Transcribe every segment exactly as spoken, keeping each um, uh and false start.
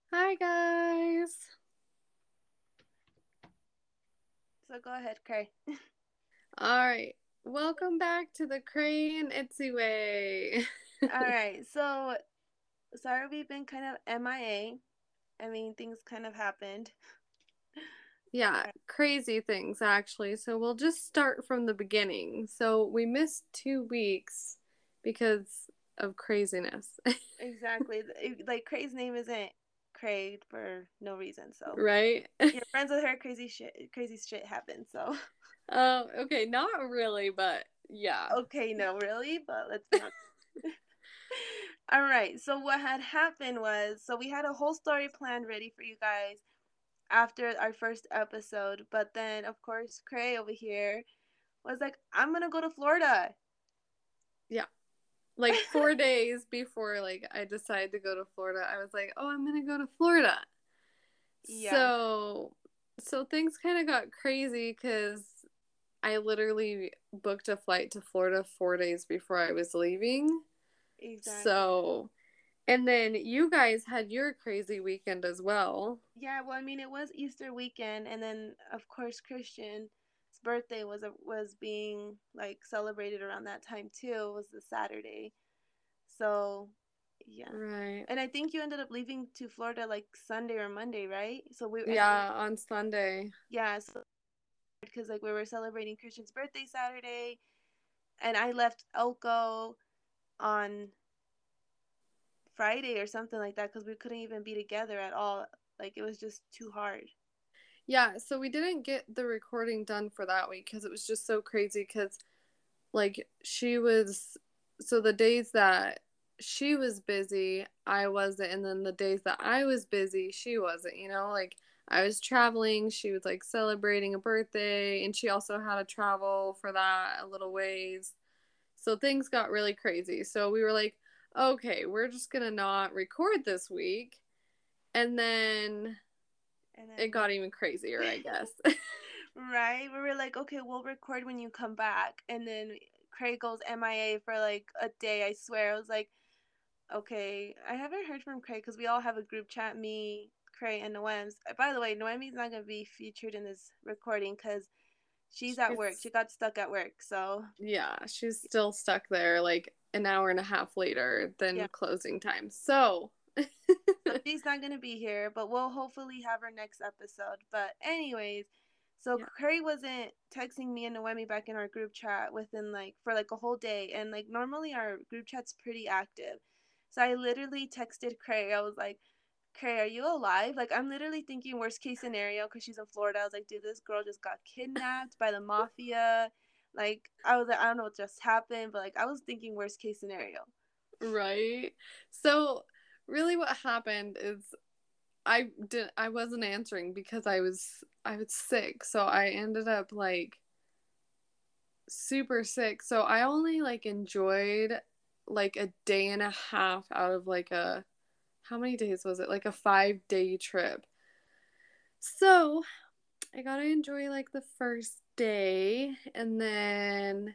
Hi guys. So go ahead, Cray. All right. Welcome back to the Crane Itsy Way. All right. So sorry we've been kind of M I A. I A. I mean, things kind of happened. Yeah, crazy things actually. So we'll just start from the beginning. So we missed two weeks because of craziness, Exactly. Like Cray's name isn't Cray for no reason. So right? you're friends with her. Crazy shit. Crazy shit happened. So Uh, okay, not really, but yeah. okay, no, really, but let's not. All right. So what had happened was, so we had a whole story planned ready for you guys after our first episode, but then of course Cray over here was like, "I'm gonna go to Florida." Yeah. Like four days before like I decided to go to Florida, I was like, "Oh, I'm going to go to Florida." Yeah, So so things kind of got crazy cuz I literally booked a flight to Florida four days before I was leaving. exactly. So, and then you guys had your crazy weekend as well. Yeah, well, I mean, it was Easter weekend, and then of course Christian's birthday was a, was being like celebrated around that time too. It was the Saturday, so yeah. Right. And I think you ended up leaving to Florida like Sunday or Monday, right? So we and Yeah, on Sunday. yeah, so because like we were celebrating Christian's birthday Saturday, and I left Elko on Friday or something like that because we couldn't even be together at all. Like it was just too hard. Yeah, so we didn't get the recording done for that week because it was just so crazy because like she was so the days that she was busy, I wasn't, and then the days that I was busy, she wasn't, you know, like I was traveling, she was like celebrating a birthday, and she also had to travel for that a little ways. So things got really crazy. So we were like, okay, we're just gonna not record this week. And then And it then got even crazier, I guess. right? We were like, okay, we'll record when you come back. And then Craig goes M I A for like a day, I swear. I was like, okay, I haven't heard from Craig because we all have a group chat, me, Craig, and Noem's. By the way, Noemi's not going to be featured in this recording because she's at work. She's She got stuck at work. So, yeah, she's still stuck there like an hour and a half later yeah. than closing time. So, So she's not going to be here, but we'll hopefully have her next episode. But, anyways, so yeah. Curry wasn't texting me and Noemi back in our group chat within like for like a whole day. And like normally our group chat's pretty active. So I literally texted Cray. I was like, Cray, are you alive? Like, I'm literally thinking worst case scenario because she's in Florida. I was like, dude, this girl just got kidnapped by the mafia. Like, I was like, I don't know what just happened, but like, I was thinking worst case scenario. Right. So, really what happened is I did I wasn't answering because I was I was sick. So I ended up like super sick. So I only like enjoyed like a day and a half out of like a how many days was it? Like a five day trip. So I got to enjoy like the first day, and then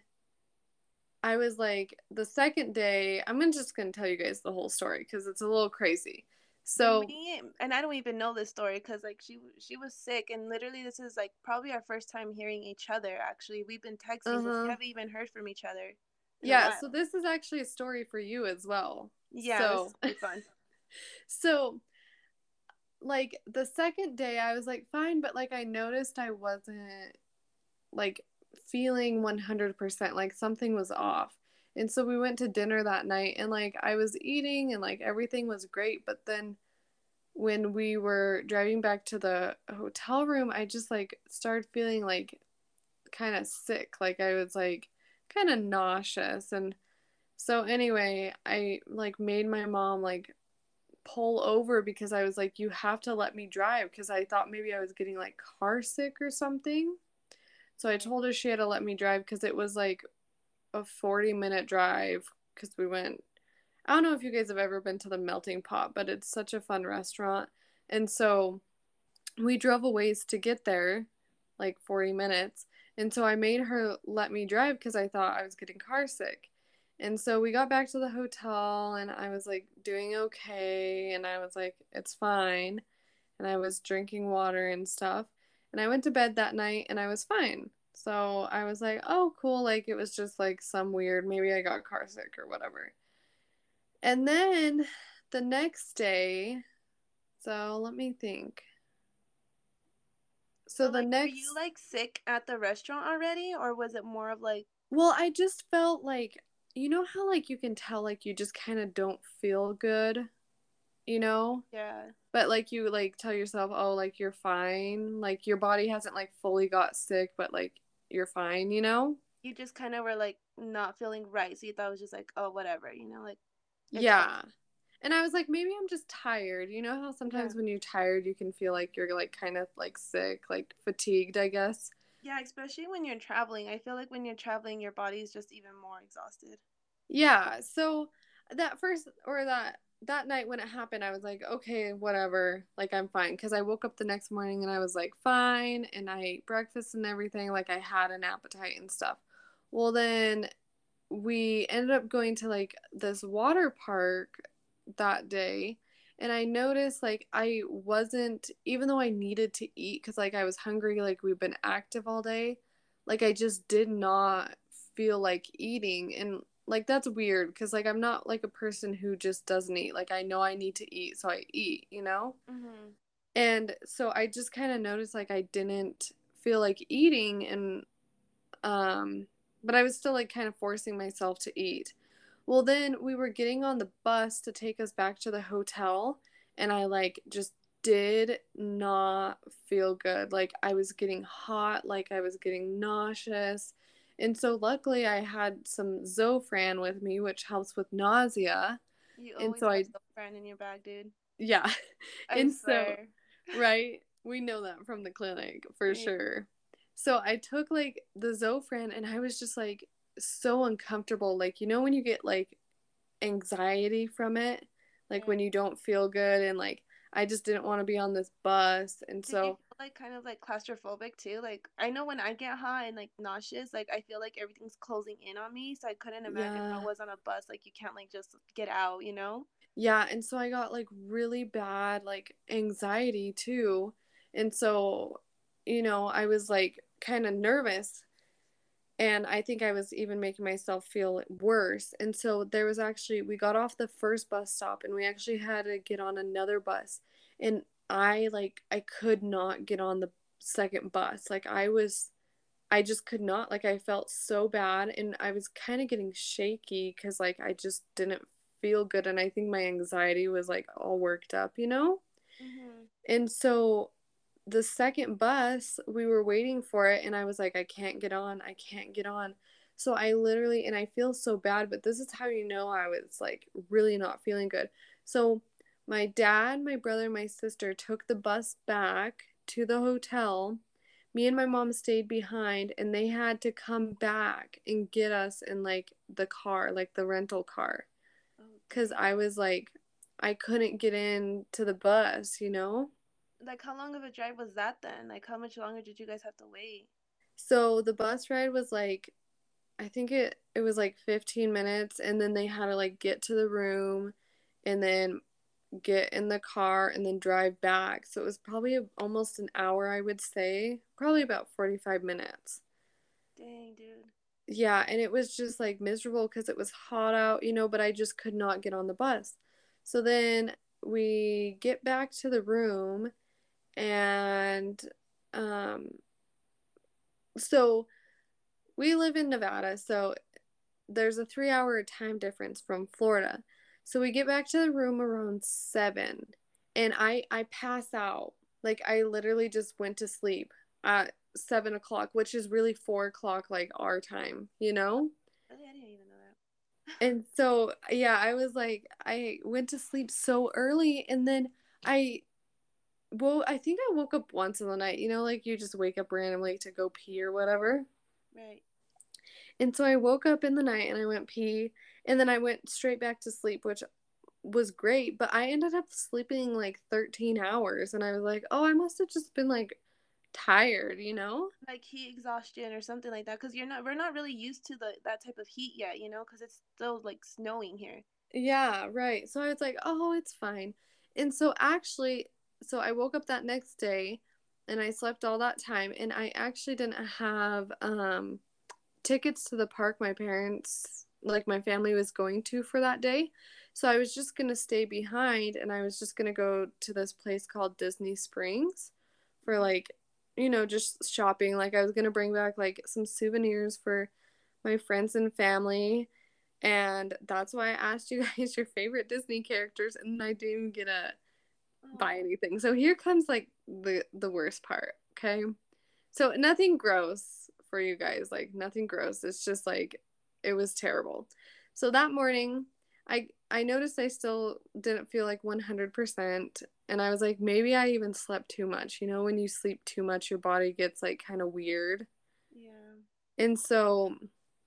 I was like the second day, I'm just going to tell you guys the whole story because it's a little crazy. Well, So, me and I don't even know this story because like she she was sick and literally this is like probably our first time hearing each other. Actually, we've been texting, but we uh-huh. haven't even heard from each other in a Yeah, so while. this is actually a story for you as well. Yeah, this So, will be fun. so like the second day I was like fine, but like I noticed I wasn't like feeling one hundred percent like something was off. And so we went to dinner that night and like I was eating and like everything was great, but then when we were driving back to the hotel room, I just like started feeling like kind of sick. Like I was like kind of nauseous. And so anyway, I like made my mom like pull over because I was like, you have to let me drive because I thought maybe I was getting like car sick or something. So I Right. told her she had to let me drive because it was like a forty minute drive because we went. I don't know if you guys have ever been to the Melting Pot, but it's such a fun restaurant. And so we drove a ways to get there, like forty minutes. And so I made her let me drive because I thought I was getting car sick. And so we got back to the hotel and I was like doing okay. And I was like, it's fine. And I was drinking water and stuff. And I went to bed that night and I was fine. So I was like, oh, cool. Like it was just like some weird, maybe I got car sick or whatever. And then the next day, so let me think. So So the like were you next, like sick at the restaurant already or was it more of like well, I just felt like, you know how like you can tell like you just kind of don't feel good, you know? yeah, But like you like tell yourself, oh, like you're fine. Like your body hasn't like fully got sick, but like you're fine, you know? you just kind of were like not feeling right. So you thought it was just like, oh, whatever, you know, like it's fine. Yeah. And I was like, maybe I'm just tired. You know how Yeah. sometimes when you're tired, you can feel like you're like kind of like sick, like fatigued, I guess. Yeah, especially when you're traveling. I feel like when you're traveling, your body is just even more exhausted. Yeah. So that first or that that night when it happened, I was like, okay, whatever. Like I'm fine because I woke up the next morning and I was like fine and I ate breakfast and everything. Like I had an appetite and stuff. Well, then we ended up going to like this water park that day and I noticed like I wasn't, even though I needed to eat because like I was hungry, like we've been active all day, like I just did not feel like eating. And like that's weird because like I'm not like a person who just doesn't eat. Like I know I need to eat, so I eat, you know? Mhm. And so I just kind of noticed like I didn't feel like eating. And um but I was still like kind of forcing myself to eat. Well, then we were getting on the bus to take us back to the hotel, and I like just did not feel good. Like I was getting hot, like I was getting nauseous. And so luckily I had some Zofran with me, which helps with nausea. You And always so have I, some friend in your bag, dude. yeah. I And so, swear. right, we know that from the clinic for Yeah. sure. So I took like the Zofran and I was just like so uncomfortable. Like, you know, when you get like anxiety from it, like Yeah. when you don't feel good, and like I just didn't want to be on this bus. And Did you so, feel like kind of like claustrophobic too? Like I know when I get hot and like nauseous, like I feel like everything's closing in on me. So I couldn't imagine if I yeah, was on a bus, like you can't like just get out, you know? yeah. And so I got like really bad like anxiety too. And so, you know, I was like kind of nervous. And I think I was even making myself feel worse. And so there was actually, we got off the first bus stop and we actually had to get on another bus. And I like, I could not get on the second bus. Like, I was, I just could not. Like, I felt so bad and I was kind of getting shaky because, like, I just didn't feel good. And I think my anxiety was like all worked up, you know? Mhm. And so the second bus, we were waiting for it, and I was like, I can't get on. I can't get on. So I literally, and I feel so bad, but this is how you know I was like really not feeling good. So my dad, my brother, my sister took the bus back to the hotel. Me and my mom stayed behind, and they had to come back and get us in like the car, like the rental car. Oh Because dang. I was like, I couldn't get in to the bus, you know? Like how long of a drive was that then? Like how much longer did you guys have to wait? So the bus ride was like, I think it it was like fifteen minutes, and then they had to like get to the room and then get in the car and then drive back. So it was probably almost an hour, I would say. Probably about forty-five minutes. Dang, dude. Yeah, and it was just like miserable because it was hot out, you know, but I just could not get on the bus. So then we get back to the room and um so we live in Nevada, so there's a three hour time difference from Florida. So we get back to the room around seven, and I I pass out. Like I literally just went to sleep at seven o'clock, which is really four o'clock like our time, you know? Really, I didn't even know that. And so yeah, I was like I went to sleep so early, and then I well, I think I woke up once in the night, you know, like you just wake up randomly to go pee or whatever. Right. And so I woke up in the night and I went pee, and then I went straight back to sleep, which was great, but I ended up sleeping like thirteen hours, and I was like, "Oh, I must have just been like tired, you know? Like heat exhaustion or something like that, because you're not we're not really used to the that type of heat yet, you know, because it's still like snowing here. Yeah, right. So I was like, oh, it's fine. And so actually, so I woke up that next day and I slept all that time and I actually didn't have um tickets to the park my parents, like my family was going to for that day. So I was just going to stay behind and I was just going to go to this place called Disney Springs for like, you know, just shopping. Like I was going to bring back like some souvenirs for my friends and family. And that's why I asked you guys your favorite Disney characters and I didn't even get to buy Oh. anything. So here comes like the the worst part, okay? So nothing gross for you guys, like nothing gross. It's just like it was terrible. So that morning, I I noticed I still didn't feel like one hundred percent and I was like maybe I even slept too much. You know when you sleep too much your body gets like kind of weird. Yeah. And so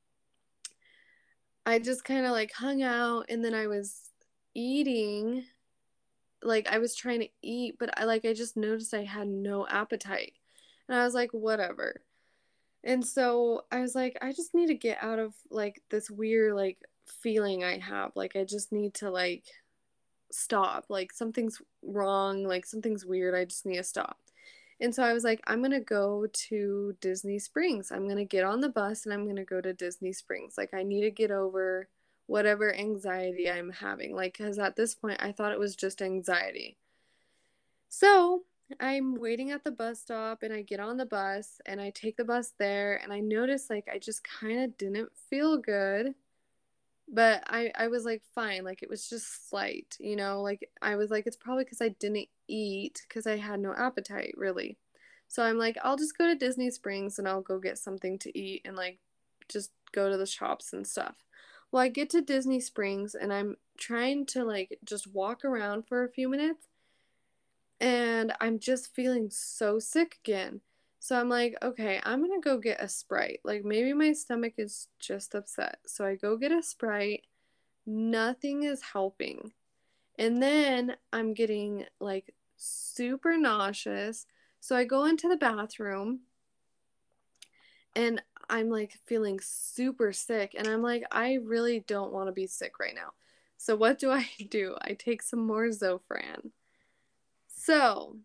I just kind of like hung out and then I was eating, like I was trying to eat, but I like I just noticed I had no appetite. And I was like whatever. And so I was like, I just need to get out of like this weird like feeling I have. Like I just need to like stop. Like something's wrong, like something's weird. I just need to stop. And so I was like, I'm gonna go to Disney Springs. I'm gonna get on the bus and I'm gonna go to Disney Springs. Like I need to get over whatever anxiety I'm having. Like, because at this point I thought it was just anxiety. So I'm waiting at the bus stop and I get on the bus and I take the bus there and I notice like I just kind of didn't feel good. But I, I was like fine, like it was just slight, you know, like I was like it's probably because I didn't eat because I had no appetite really. So I'm like I'll just go to Disney Springs and I'll go get something to eat and like just go to the shops and stuff. Well, I get to Disney Springs and I'm trying to like just walk around for a few minutes and I'm just feeling so sick again. So I'm like, okay, I'm gonna go get a Sprite. Like maybe my stomach is just upset. So I go get a Sprite. Nothing is helping. And then I'm getting like super nauseous. So I go into the bathroom and I'm like feeling super sick. And I'm like, I really don't want to be sick right now. So what do I do? I take some more Zofran. So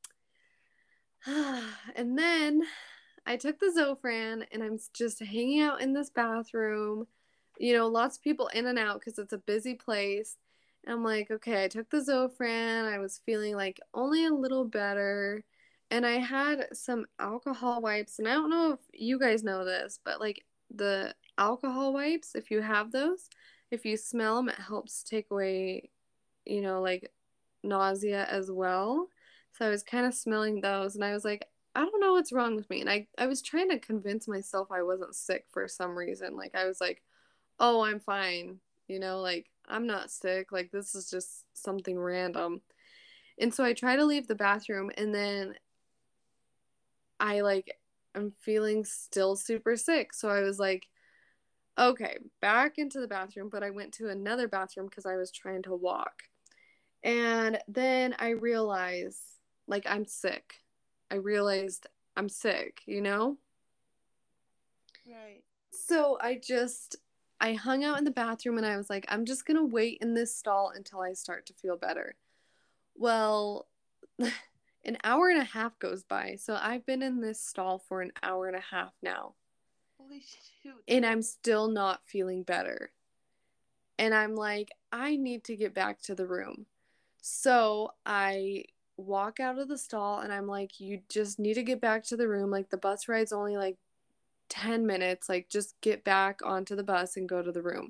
and then I took the Zofran and I'm just hanging out in this bathroom. You know, lots of people in and out because it's a busy place. And I'm like, okay, I took the Zofran. I was feeling like only a little better. And I had some alcohol wipes. And I don't know if you guys know this, but like the alcohol wipes, if you have those, if you smell them, it helps take away, you know, like nausea as well. So I was kind of smelling those and I was like, I don't know what's wrong with me. And I, I was trying to convince myself I wasn't sick for some reason. Like I was like, oh, I'm fine. You know, like I'm not sick. Like this is just something random. And so I try to leave the bathroom and then I like I'm feeling still super sick. So I was like, okay, back into the bathroom, but I went to another bathroom because I was trying to walk. And then I realized, like, I'm sick. I realized I'm sick, you know? Right. So I just, I hung out in the bathroom and I was like, I'm just going to wait in this stall until I start to feel better. Well, an hour and a half goes by. So I've been in this stall for an hour and a half now. Holy shoot. And I'm still not feeling better. And I'm like, I need to get back to the room. So I walk out of the stall and I'm like, you just need to get back to the room. Like, the bus ride's only like ten minutes. Like, just get back onto the bus and go to the room.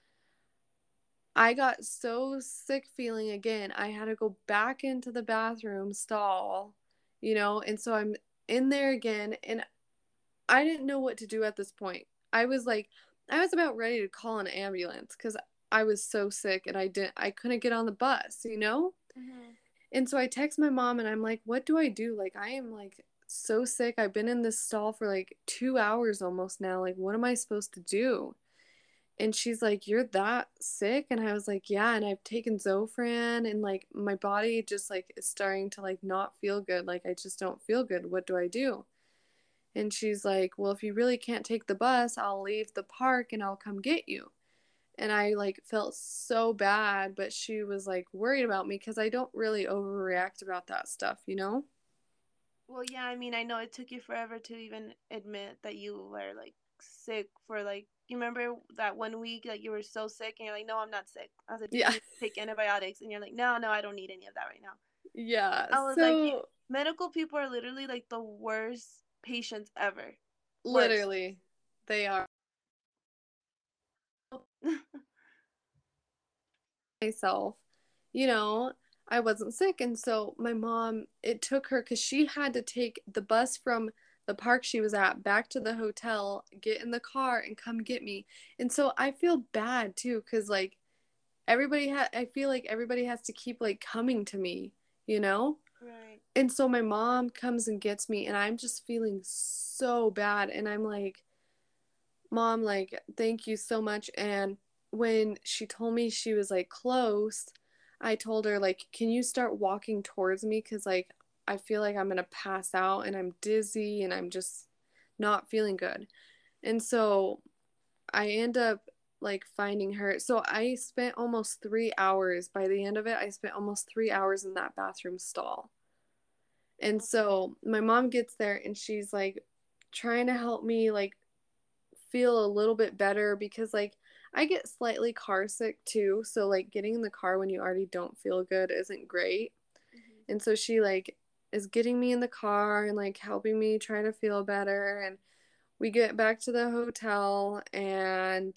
I got so sick feeling again. I had to go back into the bathroom stall, you know, and so I'm in there again. And I didn't know what to do at this point. I was like, I was about ready to call an ambulance because I was so sick and I didn't, I couldn't get on the bus, you know? Mm-hmm. And so I text my mom and I'm like, what do I do? Like, I am like so sick. I've been in this stall for like two hours almost now. Like, what am I supposed to do? And she's like, "You're that sick?" And I was like, "Yeah, and I've taken Zofran and like my body just like is starting to like not feel good. Like I just don't feel good. What do I do?" And she's like, "Well, if you really can't take the bus, I'll leave the park and I'll come get you." And I like felt so bad, but she was like worried about me because I don't really overreact about that stuff, you know? Well, yeah, I mean, I know it took you forever to even admit that you were like sick for like you remember that one week that you were so sick and you're like, "No, I'm not sick." I was like, "Do you Yeah. need to take antibiotics?" And you're like, "No, no, I don't need any of that right now." Yeah. I was like, So medical people are literally like the worst patients ever. Worst. literally, they are myself, you know, I wasn't sick. And so my mom, it took her because she had to take the bus from the park she was at back to the hotel, get in the car, and come get me. And so I feel bad too because like everybody had, I feel like everybody has to keep like coming to me, you know? Right. And so my mom comes and gets me, and I'm just feeling so bad. And I'm like, "Mom, like, thank you so much." And when she told me she was like close, I told her, like, "Can you start walking towards me? Because, like, I feel like I'm going to pass out and I'm dizzy and I'm just not feeling good." And so I end up like finding her. So I spent almost three hours. By the end of it, I spent almost three hours in that bathroom stall. And so my mom gets there and she's like trying to help me like feel a little bit better because like I get slightly car sick too. So like getting in the car when you already don't feel good isn't great. Mm-hmm. And so she like is getting me in the car and like helping me try to feel better, and we get back to the hotel and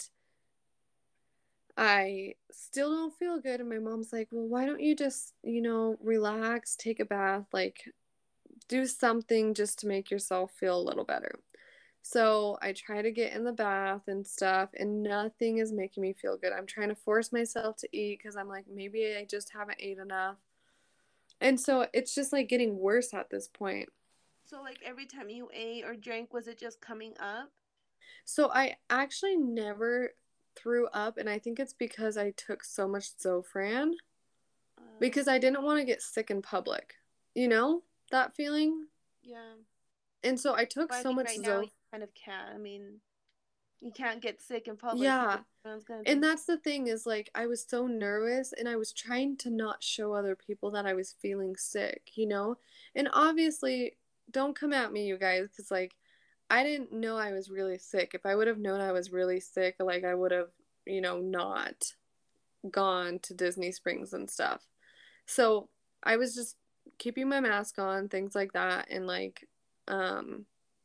I still don't feel good, and my mom's like, "Well, why don't you just, you know, relax, take a bath, like do something just to make yourself feel a little better." So I try to get in the bath and stuff, and nothing is making me feel good. I'm trying to force myself to eat because I'm like, maybe I just haven't ate enough. And so it's just like getting worse at this point. So like every time you ate or drank, was it just coming up? So I actually never threw up, and I think it's because I took so much Zofran Uh, because I didn't want to get sick in public. You know, that feeling? yeah. And so I took But I so mean, much right now you Zof. kind of can't. I mean, you can't get sick in public because Yeah. everyone's gonna And think. that's the thing is like I was so nervous and I was trying to not show other people that I was feeling sick, you know? And obviously, don't come at me, you guys, because like I didn't know I was really sick. If I would have known I was really sick, like I would have, you know, not gone to Disney Springs and stuff. So I was just keeping my mask on, things like that, and like, um,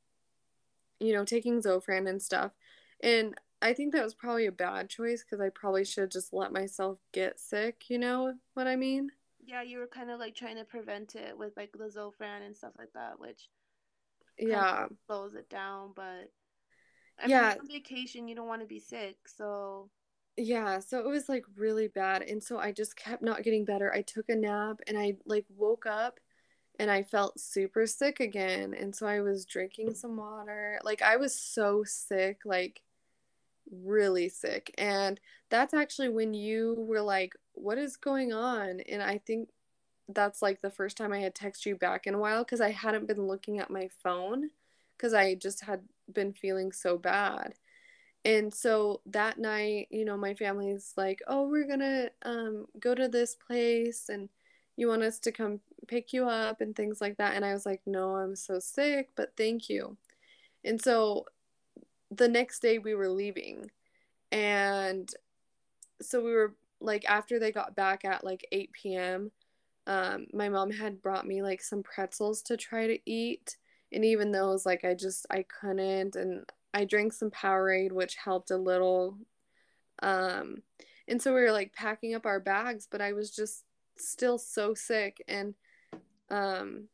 you know, taking Zofran and stuff. And I think that was probably a bad choice because I probably should just let myself get sick, you know what I mean? Yeah, you were kind of like trying to prevent it with like the Zofran and stuff like that, which kind of Yeah. slows it down. But I mean, Yeah. you're on vacation, you don't want to be sick, so Yeah. So it was like really bad. And so I just kept not getting better. I took a nap and I like woke up and I felt super sick again. And so I was drinking some water. Like I was so sick, like really sick. And that's actually when you were like, "What is going on?" And I think that's like the first time I had texted you back in a while because I hadn't been looking at my phone because I just had been feeling so bad. And so that night, you know, my family's like, "Oh, we're gonna um go to this place and you want us to come pick you up and things like that." And I was like, "No, I'm so sick, but thank you." And so the next day we were leaving, and so we were like after they got back at like eight p.m. um my mom had brought me like some pretzels to try to eat, and even those like I just I couldn't, and I drank some Powerade which helped a little. um and so we were like packing up our bags, but I was just still so sick. And um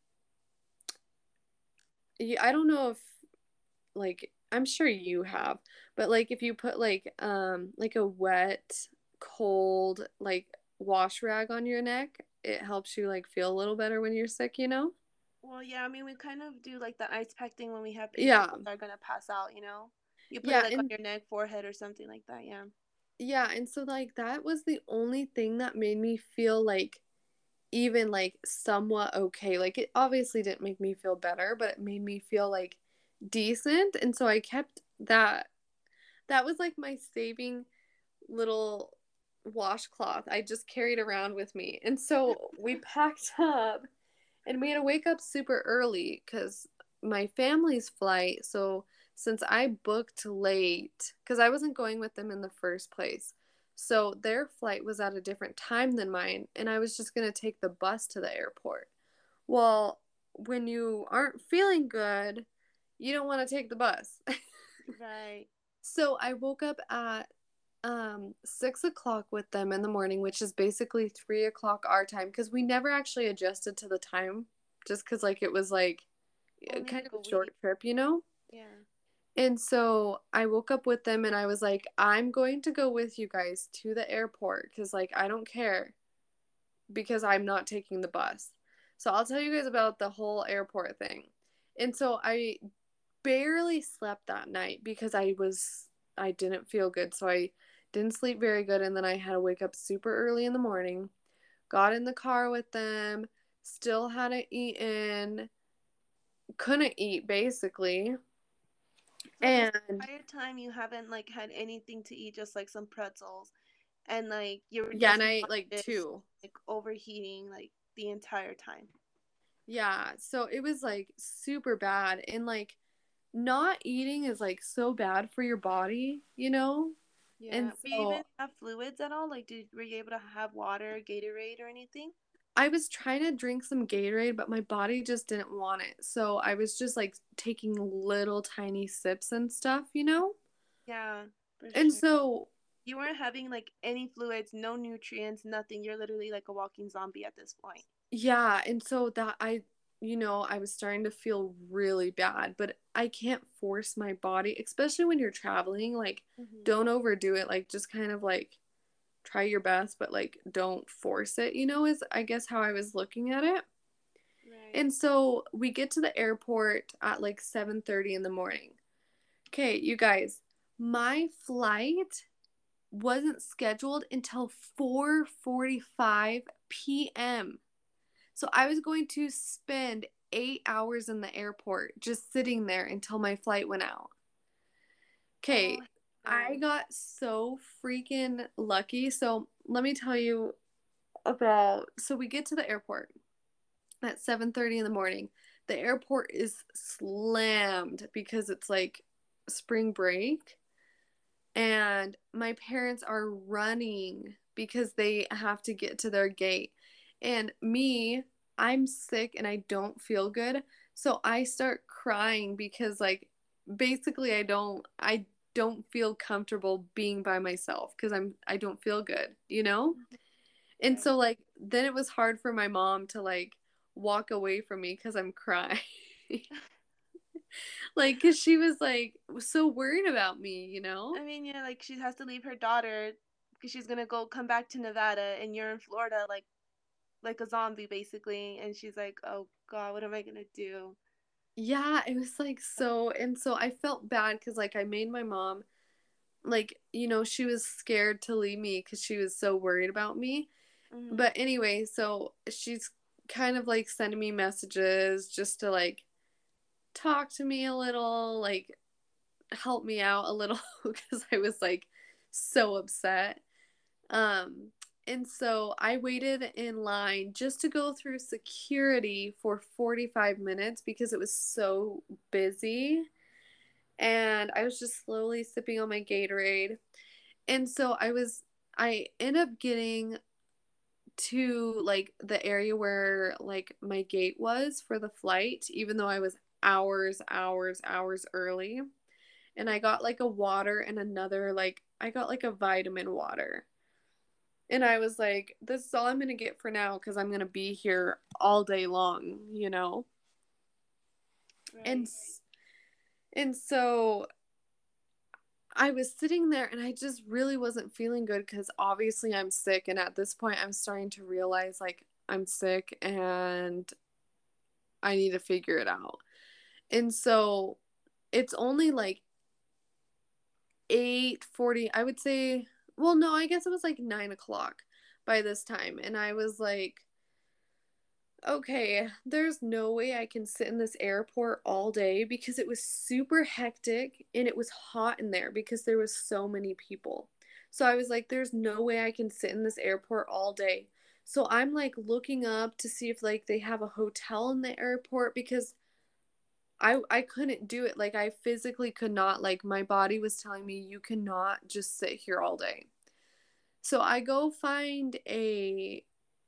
yeah, I don't know if like I'm sure you have, but like if you put like um like a wet, cold like wash rag on your neck, it helps you like feel a little better when you're sick, you know? well, yeah, I mean, we kind of do like the ice pack thing when we have patients Yeah. that are gonna pass out, you know? You put it Yeah, like on and your neck, forehead, or something like that. Yeah. yeah, and so like that was the only thing that made me feel like even like somewhat okay. Like it obviously didn't make me feel better, but it made me feel like decent. And so I kept that. That was like my saving little washcloth I just carried around with me. And so we packed up and we had to wake up super early because my family's flight. So since I booked late, because I wasn't going with them in the first place. So their flight was at a different time than mine, and I was just going to take the bus to the airport. Well, when you aren't feeling good, you don't want to take the bus. Right. So I woke up at um six o'clock with them in the morning, which is basically three o'clock our time, because we never actually adjusted to the time, just because like it was like Only kind like of a a week. short trip, you know? Yeah. And so I woke up with them and I was like, I'm going to go with you guys to the airport because like I don't care because I'm not taking the bus. So I'll tell you guys about the whole airport thing. And so I barely slept that night because I was I didn't feel good. So I didn't sleep very good, and then I had to wake up super early in the morning. Got in the car with them, still hadn't eaten, couldn't eat basically. So this And entire time you haven't like had anything to eat, just like some pretzels, and like your yeah, just and I ate like body is two. like overheating like the entire time. Yeah, so it was like super bad, and like not eating is like so bad for your body, you know? Yeah. And Do you even so have fluids at all? Like, did were you able to have water, Gatorade, or anything? I was trying to drink some Gatorade, but my body just didn't want it. So I was just like taking little tiny sips and stuff, you know? Yeah, for And sure. so, You weren't having like any fluids, no nutrients, nothing. You're literally like a walking zombie at this point. yeah. And so that I, you know, I was starting to feel really bad, but I can't force my body, especially when you're traveling. Like, Hmm. don't overdo it. Like, just kind of like try your best, but like don't force it, you know, is I guess how I was looking at it. Right. And so we get to the airport at like seven thirty in the morning. Okay, you guys, my flight wasn't scheduled until four forty-five p m. So I was going to spend eight hours in the airport just sitting there until my flight went out. Oh Okay, I no. got so freaking lucky. So let me tell you about, so we get to the airport at seven thirty in the morning. The airport is slammed because it's like spring break, and my parents are running because they have to get to their gate. And me, I'm sick and I don't feel good. So I start crying because like basically I don't I don't feel comfortable being by myself because I'm I don't feel good, you know? And Right. so like then it was hard for my mom to like walk away from me cuz I'm crying. Like cuz she was like so worried about me, you know? I mean, yeah, like she has to leave her daughter because she's gonna go come back to Nevada, and you're in Florida, like like a zombie basically. And she's like, "Oh God, what am I gonna do?" Yeah, it was like so, and so I felt bad cuz like I made my mom like, you know, she was scared to leave me cuz she was so worried about me. Hmm. But anyway, so she's kind of like sending me messages just to like talk to me a little, like help me out a little because I was like so upset. Um, and so I waited in line just to go through security for forty-five minutes because it was so busy. And I was just slowly sipping on my Gatorade. And so I was, I end up getting to like the area where like my gate was for the flight, even though I was hours, hours, hours early. And I got like a water and another, like, I got like a vitamin water. And I was like, this is all I'm going to get for now because I'm going to be here all day long, you know? And Right. and so I was sitting there and I just really wasn't feeling good because obviously I'm sick. And at this point, I'm starting to realize like I'm sick and I need to figure it out. And so it's only like eight forty. I would say, well, no, I guess it was like nine o'clock by this time. And I was like, okay, there's no way I can sit in this airport all day because it was super hectic and it was hot in there because there was so many people. So I was like, there's no way I can sit in this airport all day. So I'm like looking up to see if like they have a hotel in the airport because I I couldn't do it. Like I physically could not. Like my body was telling me you cannot just sit here all day. So I go find a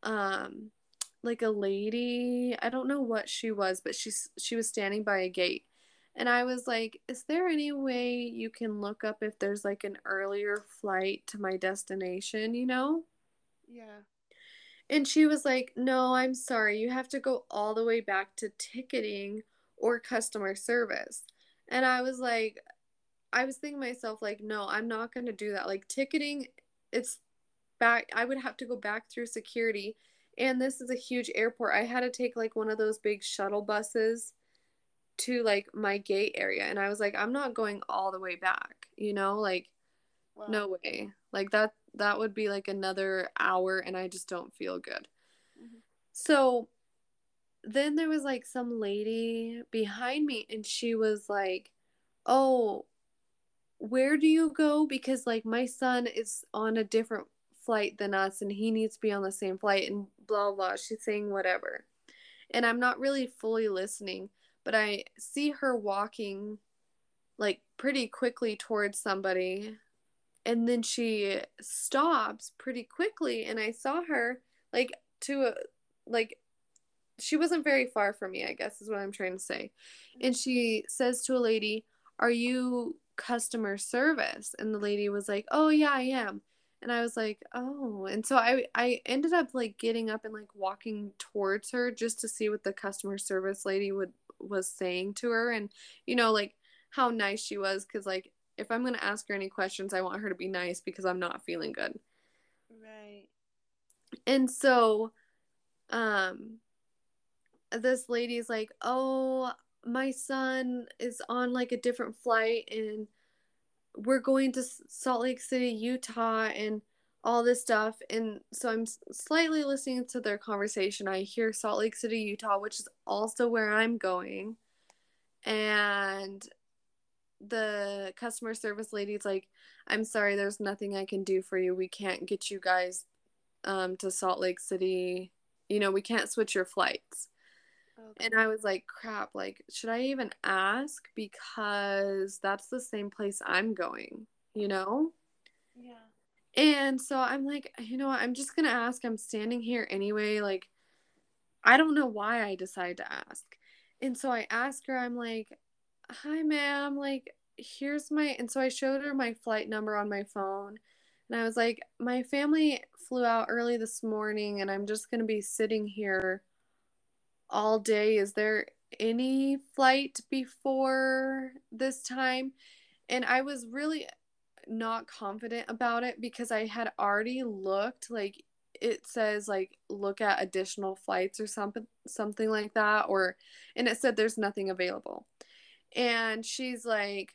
um like a lady, I don't know what she was, but she's she was standing by a gate. And I was like, "Is there any way you can look up if there's like an earlier flight to my destination, you know?" Yeah. And she was like, "No, I'm sorry. You have to go all the way back to ticketing or customer service." And I was like, I was thinking to myself, like, no, I'm not going to do that. Like, ticketing, it's back. I would have to go back through security. And this is a huge airport. I had to take like one of those big shuttle buses to like my gate area. And I was like, I'm not going all the way back, you know? Like, Wow. no way. Like, that, that would be like another hour. And I just don't feel good. Hmm. So then there was like some lady behind me and she was like, "Oh, where do you go? Because like my son is on a different flight than us and he needs to be on the same flight," and blah blah. She's saying whatever. And I'm not really fully listening, but I see her walking like pretty quickly towards somebody, and then she stops pretty quickly and I saw her like to a, like she wasn't very far from me, I guess is what I'm trying to say. And she says to a lady, "Are you customer service?" And the lady was like, "Oh, yeah, I am." And I was like, "Oh." And so I I ended up like getting up and like walking towards her just to see what the customer service lady would was saying to her, and you know like how nice she was, cuz like if I'm going to ask her any questions, I want her to be nice because I'm not feeling good. Right. And so um this lady's like, "Oh, my son is on like a different flight and we're going to Salt Lake City, Utah, and all this stuff." And so I'm slightly listening to their conversation. I hear Salt Lake City, Utah, which is also where I'm going. And the customer service lady's like, "I'm sorry, there's nothing I can do for you. We can't get you guys um, to Salt Lake City. You know, we can't switch your flights." And Okay. I was like, crap, like, should I even ask? Because that's the same place I'm going, you know? Yeah. And so I'm like, you know what? I'm just going to ask. I'm standing here anyway. Like, I don't know why I decide to ask. And so I ask her, I'm like, "Hi, ma'am. Like, here's my," and so I showed her my flight number on my phone. And I was like, "My family flew out early this morning and I'm just going to be sitting here all day. Is there any flight before this time?" And I was really not confident about it because I had already looked, like it says like look at additional flights or something something like that, or and it said there's nothing available. And she's like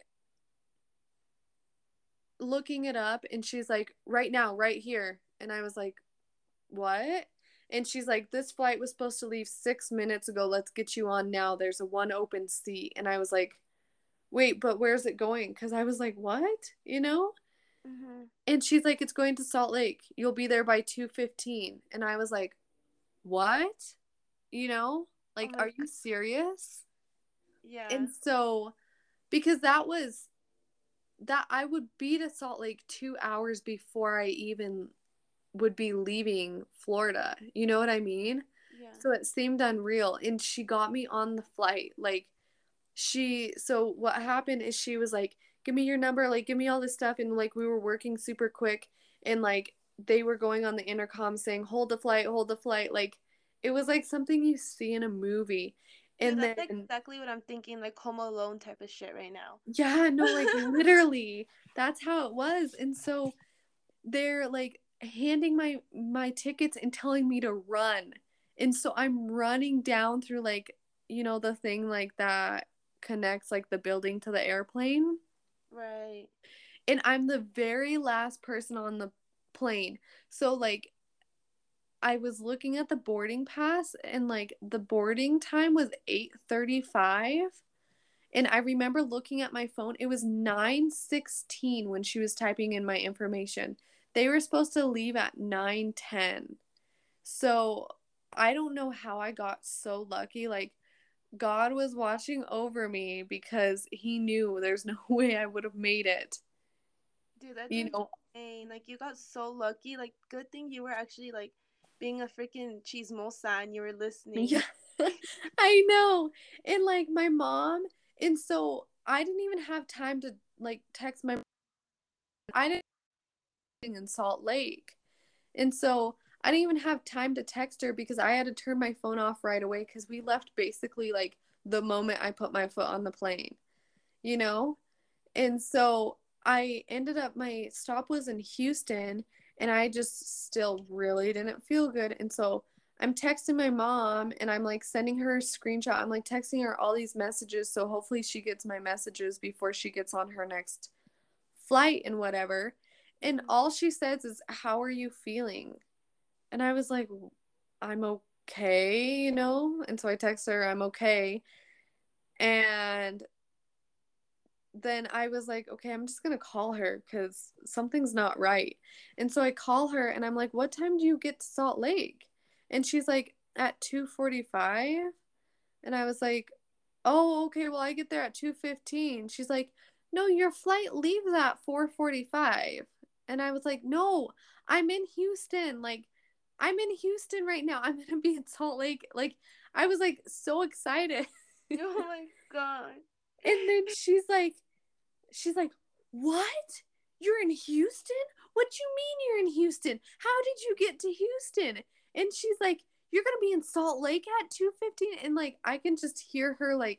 looking it up and she's like, "Right now, right here." And I was like, "What?" And she's like, "This flight was supposed to leave six minutes ago. Let's get you on now. There's a one open seat." And I was like, "Wait, but where's it going?" Because I was like, "What?" You know? Mhm. And she's like, "It's going to Salt Lake. You'll be there by two fifteen." And I was like, "What?" You know? Oh Like, my are you god. serious? Yeah. And so, because that was that I would be to Salt Lake two hours before I even would be leaving Florida. You know what I mean? Yeah. So it seemed unreal. And she got me on the flight. Like, she, so what happened is she was like, "Give me your number, like, give me all this stuff." And like, we were working super quick. And like, they were going on the intercom saying, "Hold the flight, hold the flight." Like, it was like something you see in a movie. Dude, And that's then, exactly what I'm thinking, like Home Alone type of shit right now. yeah, no, like, literally, that's how it was. And so, they're like handing my my tickets and telling me to run. And so I'm running down through like, you know, the thing like that connects like the building to the airplane. Right. And I'm the very last person on the plane. So, like, I was looking at the boarding pass and, like, the boarding time was eight thirty-five. And I remember looking at my phone. It was nine sixteen when she was typing in my information. They were supposed to leave at nine ten. So I don't know how I got so lucky. Like, God was watching over me because he knew there's no way I would have made it. Dude, that's You know? insane. Like, you got so lucky. Like, good thing you were actually, like, being a freaking chismosa and you were listening. Yeah. I know. And, like, my mom, and so I didn't even have time to, like, text my I didn't in Salt Lake. And so I didn't even have time to text her because I had to turn my phone off right away because we left basically like the moment I put my foot on the plane, you know? And so I ended up, my stop was in Houston and I just still really didn't feel good. And so I'm texting my mom and I'm like sending her a screenshot. I'm like texting her all these messages. So hopefully she gets my messages before she gets on her next flight and whatever. And all she says is, "How are you feeling?" And I was like, "I'm okay, you know?" And so I text her, "I'm okay." And then I was like, "Okay, I'm just going to call her because something's not right." And so I call her and I'm like, "What time do you get to Salt Lake?" And she's like, "At two forty-five." And I was like, "Oh, okay, well, I get there at two fifteen." She's like, "No, your flight leaves at four forty-five." And I was like, "No, I'm in Houston. Like, I'm in Houston right now. I'm gonna be in Salt Lake." Like, I was like so excited. Oh my god. And then she's like, she's like, "What? You're in Houston? What do you mean you're in Houston? How did you get to Houston?" And she's like, "You're going to be in Salt Lake at two fifteen." And like, I can just hear her like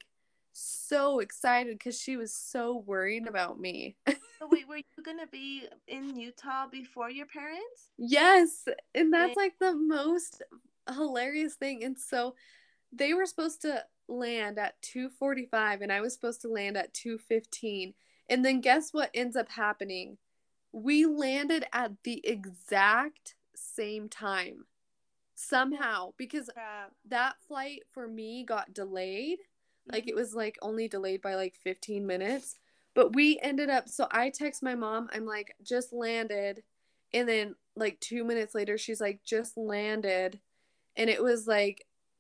so excited because she was so worried about me. So wait, were you gonna be in Utah before your parents? Yes. And Dang. that's like the most hilarious thing. And so they were supposed to land at two forty-five and I was supposed to land at two fifteen. And then guess what ends up happening? We landed at the exact same time somehow because Crap. that flight for me got delayed. Like, it Mhm. was like only delayed by like fifteen minutes. But we ended up, so I text my mom, I'm like, "Just landed." And then like two minutes later, she's like, "Just landed." And it was like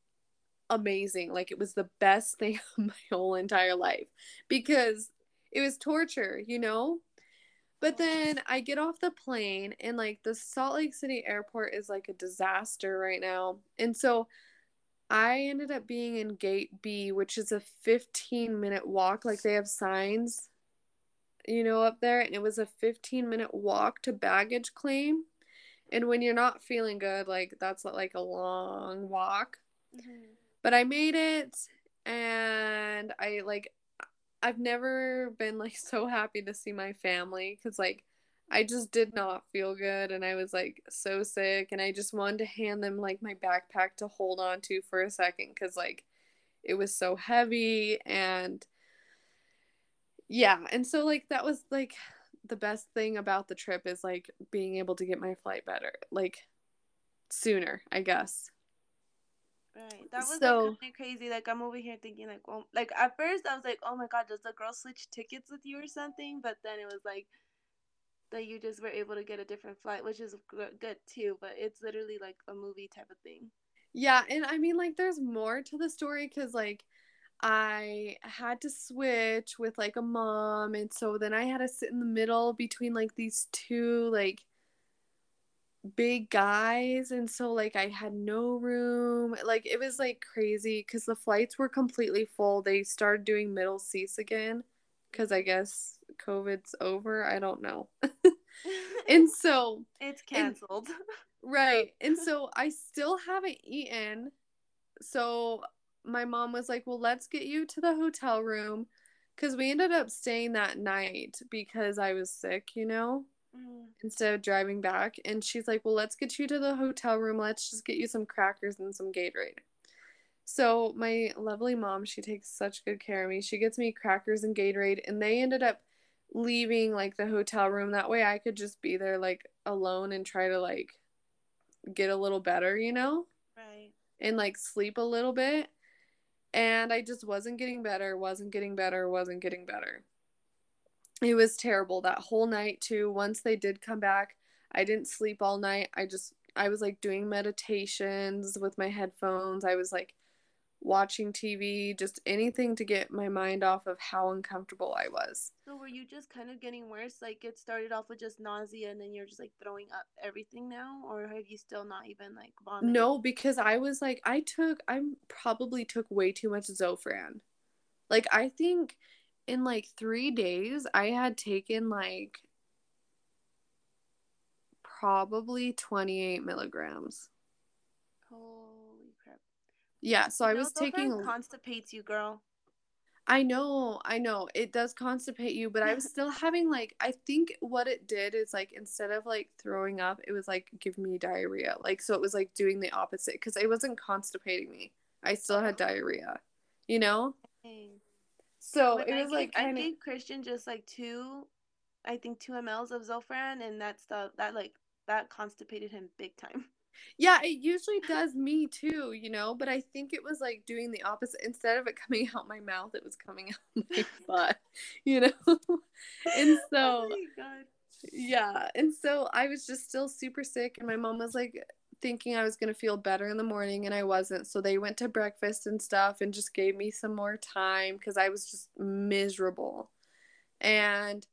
amazing. Like, it was the best thing of my whole entire life because it was torture, you know? But then I get off the plane and like the Salt Lake City airport is like a disaster right now. And so I ended up being in gate B, which is a fifteen minute walk. Like, they have signs, you know, up there. And it was a fifteen minute walk to baggage claim. And when you're not feeling good, like, that's like a long walk. Mhm. But I made it, and I like I've never been like so happy to see my family because like I just did not feel good and I was like so sick and I just wanted to hand them like my backpack to hold on to for a second because like it was so heavy. And yeah, and so like that was like the best thing about the trip is like being able to get my flight better, like sooner, I guess. Right. That was like So kind of crazy. Like, I'm over here thinking like, well, like at first I was like, oh my god, does the girl switch tickets with you or something? But then it was like that you just were able to get a different flight, which is g- good too. But it's literally like a movie type of thing. yeah, and I mean like there's more to the story because like I had to switch with like a mom, and so then I had to sit in the middle between like these two like big guys, and so like I had no room. Like, it was like crazy because the flights were completely full. They started doing middle seats again because I guess COVID's over. I don't know. And so, It's and canceled. right, and so I still haven't eaten. So my mom was like, "Well, let's get you to the hotel room." Because we ended up staying that night because I was sick, you know, Mm. instead of driving back. And she's like, "Well, let's get you to the hotel room. Let's just get you some crackers and some Gatorade." So my lovely mom, she takes such good care of me. She gets me crackers and Gatorade, and they ended up leaving like the hotel room. That way I could just be there like alone and try to like get a little better, you know? Right. And like sleep a little bit. And I just wasn't getting better, wasn't getting better, wasn't getting better. It was terrible that whole night too. Once they did come back, I didn't sleep all night. I just I was like doing meditations with my headphones. I was like watching T V, just anything to get my mind off of how uncomfortable I was. So were you just kind of getting worse? Like it started off with just nausea and then you're just like throwing up everything now? Or have you still not even like vomited? No, because I was like I took I probably took way too much Zofran. Like I think in like three days I had taken like probably twenty-eight milligrams. Holy crap. Yeah, so You I know, was Zofran taking. constipates you, girl. I know, I know. It does constipate you, but I was still having like I think what it did is like instead of like throwing up, it was like giving me diarrhea. Like so it was like doing the opposite because it wasn't constipating me. I still had diarrhea. You know? Dang. So When it I was gave like I kind of. gave Christian just like two, I think two milliliters of Zofran, and that stuff that like that constipated him big time. Yeah, it usually does me too, you know, but I think it was like doing the opposite. Instead of it coming out my mouth, it was coming out my butt, you know? And Oh so, my god. yeah. And so I was just still super sick, and my mom was like thinking I was going to feel better in the morning, and I wasn't. So they went to breakfast and stuff and just gave me some more time because I was just miserable. And,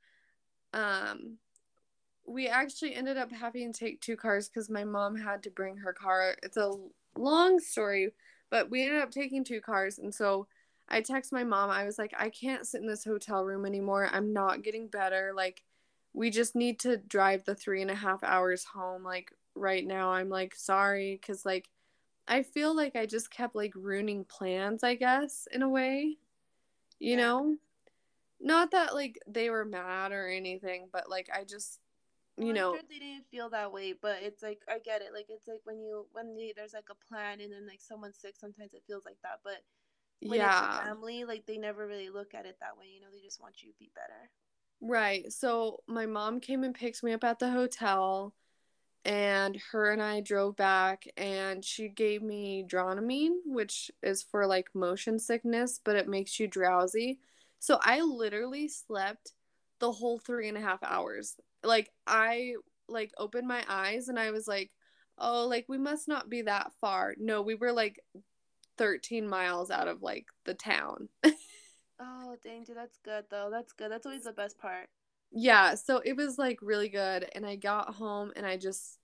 um, we actually ended up having to take two cars because my mom had to bring her car. It's a long story, but we ended up taking two cars. And so I texted my mom. I was like, I can't sit in this hotel room anymore. I'm not getting better. Like, we just need to drive the three and a half hours home. Like, right now, I'm like, sorry. Cause, like, I feel like I just kept, like, ruining plans, I guess, in a way, you Yeah. know? Not that, like, they were mad or anything, but, like, I just, Well, you I'm know, sure they didn't feel that way, but it's like I get it. Like it's like when you when you, there's like a plan and then like someone's sick, sometimes it feels like that. But when it's a yeah. family, like they never really look at it that way. You know, they just want you to be better. Right. So my mom came and picked me up at the hotel, and her and I drove back, and she gave me Dronamine, which is for like motion sickness, but it makes you drowsy. So I literally slept the whole three and a half hours. Like I like opened my eyes and I was like, oh, like we must not be that far. No, we were like thirteen miles out of like the town. Oh, dang, dude, that's good though. That's good. That's always the best part. Yeah, so it was like really good, and I got home and I just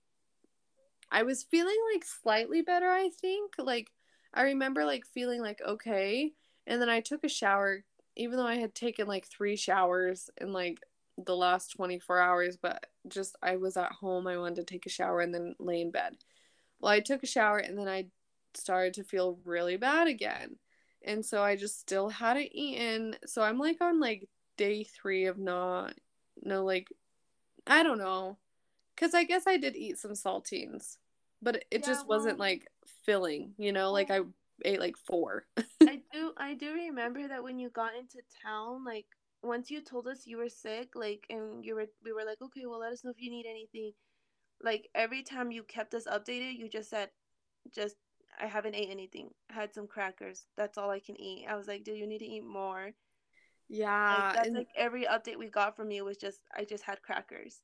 I was feeling like slightly better, I think. Like I remember like feeling like okay, and then I took a shower even though I had taken like three showers in like the last twenty-four hours, but just I was at home, I wanted to take a shower and then lay in bed. Well, I took a shower and then I started to feel really bad again. And so I just still hadn't eaten. So I'm like on like day three of not no like I don't know. Cause I guess I did eat some saltines, but it Yeah, just wasn't well, like filling, you know, like well, I ate like four. I do I do remember that when you got into town, like once you told us you were sick, like and you were we were like, okay, well let us know if you need anything. Like every time you kept us updated, you just said, just I haven't ate anything. I had some crackers. That's all I can eat. I was like, dude, you need to eat more. Like Yeah, that's and like every update we got from you was just I just had crackers.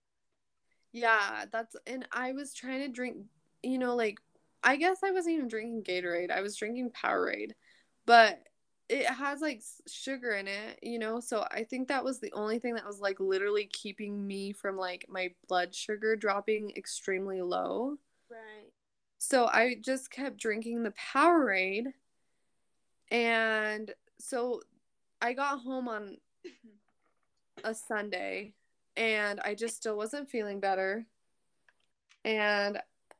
yeah, that's and I was trying to drink, you know, like I guess I wasn't even drinking Gatorade. I was drinking Powerade, but it has like sugar in it, you know, so I think that was the only thing that was like literally keeping me from like my blood sugar dropping extremely low. Right. So I just kept drinking the Powerade, and so I got home on a Sunday and I just still wasn't feeling better. And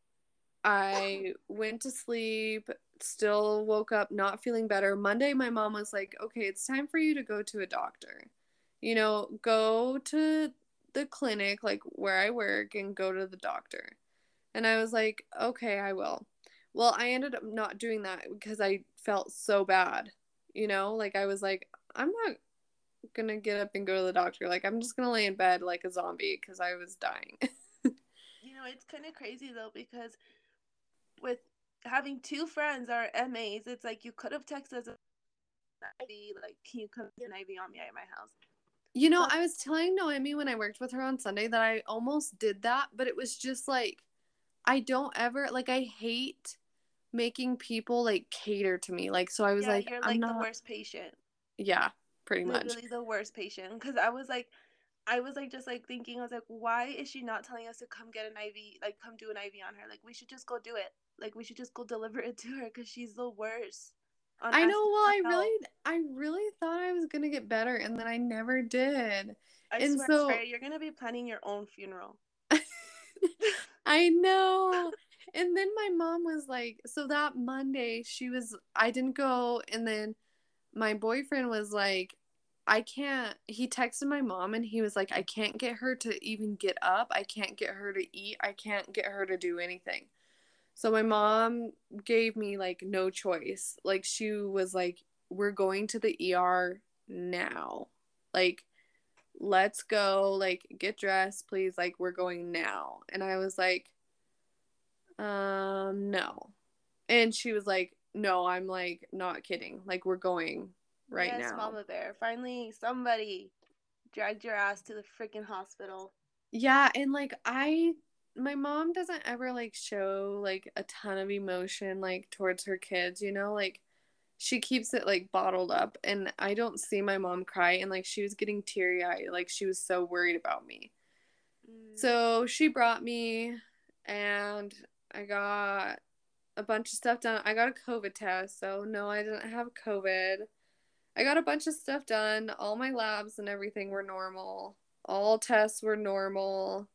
I went to sleep, still woke up not feeling better. Monday, my mom was like, okay, it's time for you to go to a doctor. You know, go to the clinic, like where I work, and go to the doctor. And I was like, okay, I will. Well, I ended up not doing that because I felt so bad. You know, like I was like, I'm not gonna get up and go to the doctor. Like, I'm just gonna lay in bed like a zombie because I was dying. You know, it's kind of crazy though because with having two friends that are M As, it's like you could have texted us an I V, like, can you come get an I V on me at my house? You know, But I was telling Noemi when I worked with her on Sunday that I almost did that, but it was just like, I don't ever, like, I hate making people like cater to me. Like, so I was yeah, like, you're I'm like the not, worst patient. yeah, pretty much. Literally the worst patient. Because I was like, I was like, just like thinking, I was like, why is she not telling us to come get an I V, like, come do an I V on her? Like, we should just go do it. Like, we should just go deliver it to her because she's the worst on I know, asking well, for I help. really, I really thought I was gonna get better, and then I never did. I And swear, so, Carrie, you're going to be planning your own funeral. I know. And then my mom was like, so that Monday, she was, I didn't go, and then my boyfriend was like, I can't, he texted my mom and he was like, I can't get her to even get up. I can't get her to eat. I can't get her to do anything. So my mom gave me like no choice. Like she was like, we're going to the E R now. Like, let's go. Like, get dressed, please. Like, we're going now. And I was like, um, no. And she was like, no, I'm like, not kidding. Like, we're going right Yes, now. Mama Bear. Finally, somebody dragged your ass to the freaking hospital. Yeah. And like, I, my mom doesn't ever like show like a ton of emotion like towards her kids, you know? Like, she keeps it like bottled up. And I don't see my mom cry. And like, she was getting teary eyed. Like, she was so worried about me. Mm. So she brought me and I got a bunch of stuff done. I got a COVID test, so no, I didn't have COVID. I got a bunch of stuff done. All my labs and everything were normal. All tests were normal.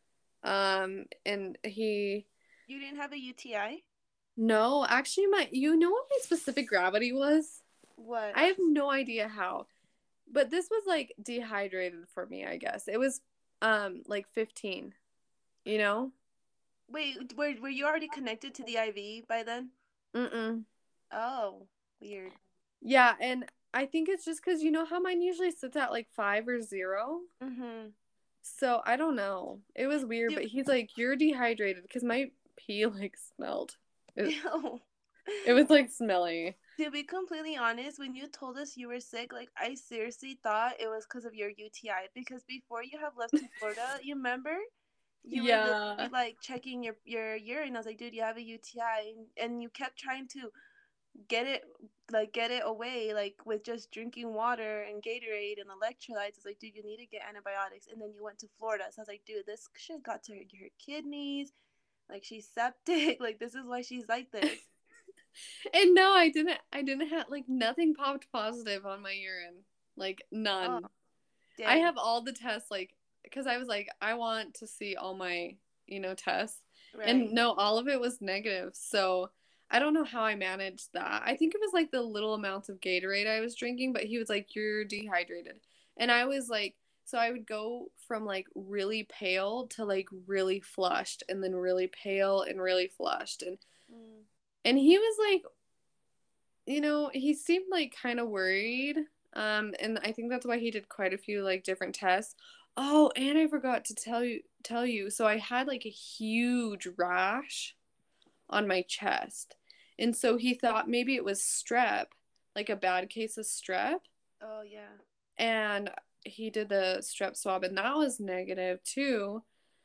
Um, and he, You didn't have a U T I? no, actually, my, you know what my specific gravity was? What? I have no idea how, but this was like dehydrated for me, I guess. It was, um, like fifteen, you know? Wait, were, were you already connected to the I V by then? Mm-mm. Oh, weird. Yeah, and I think it's just because you know how mine usually sits at like five or zero? Mm-hmm. So I don't know. It was weird, To, but he's like, you're dehydrated because my pee like smelled. It, ew. it was like smelly. To be completely honest, when you told us you were sick, like, I seriously thought it was because of your U T I. Because before you have left to Florida, you remember? You were Yeah. literally like checking your, your urine. I was like, dude, you have a U T I. And, and you kept trying to get it like get it away like with just drinking water and Gatorade and electrolytes. It's like, dude, you need to get antibiotics. And then you went to Florida, so I was like, dude, this shit got to her, her kidneys, like she's septic. Like, this is why she's like this. And no, I didn't I didn't have like nothing popped positive on my urine. Like Oh, none. I dang. have all the tests like because I was like I want to see all my, you know, tests. And Right. no, all of it was negative. So I don't know how I managed that. I think it was like the little amounts of Gatorade I was drinking, but he was like, you're dehydrated. And I was like, so I would go from like really pale to like really flushed and then really pale and really flushed. And Mm. and he was like, you know, he seemed like kind of worried. Um, and I think that's why he did quite a few like different tests. Oh, and I forgot to tell you tell you. So I had like a huge rash on my chest. And so he thought maybe it was strep, like a bad case of strep. Oh, yeah. And he did the strep swab and that was negative too.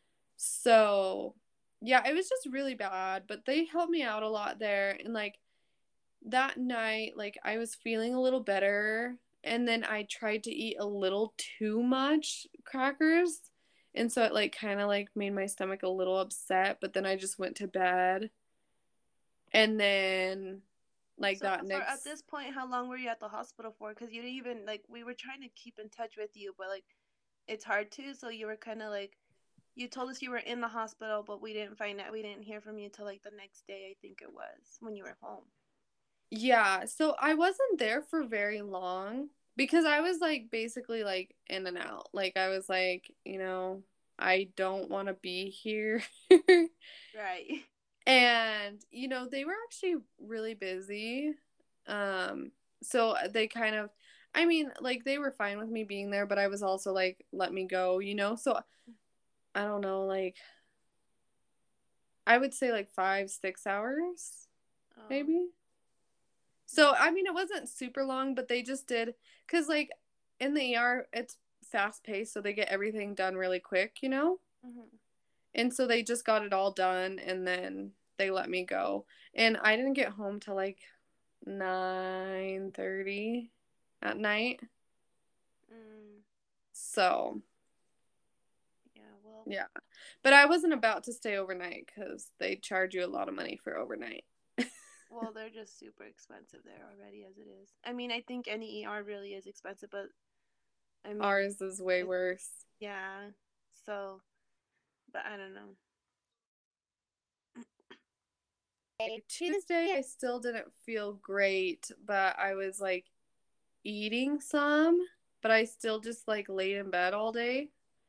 So, yeah, it was just really bad, but they helped me out a lot there. And like that night, like I was feeling a little better. And then I tried to eat a little too much crackers. And so it like kind of like made my stomach a little upset. But then I just went to bed. And then like So that for at next this point, how long were you at the hospital for? Because you didn't even like, we were trying to keep in touch with you, but like it's hard to. So you were kind of like, you told us you were in the hospital, but we didn't find out. We didn't hear from you till like the next day, I think it was, when you were home. yeah, so I wasn't there for very long because I was like basically like in and out. Like I was like, you know, I don't want to be here. Right. And you know, they were actually really busy. Um so they kind of I mean, like, they were fine with me being there, but I was also like, let me go, you know? So, I don't know, like, I would say like five, six hours, Oh, maybe. yeah. So, I mean, it wasn't super long, but they just did, because, like, in the E R, it's fast paced, so they get everything done really quick, you know? Mm-hmm. And so they just got it all done, and then they let me go. And I didn't get home till like nine thirty at night. Mm, So, yeah, well, yeah. But I wasn't about to stay overnight because they charge you a lot of money for overnight. well, they're just super expensive there already as it is. I mean, I think any E R really is expensive, but I mean, Ours is way it, worse. yeah. So, but I don't know. Tuesday, I still didn't feel great, but I was like eating some, but I still just like laid in bed all day.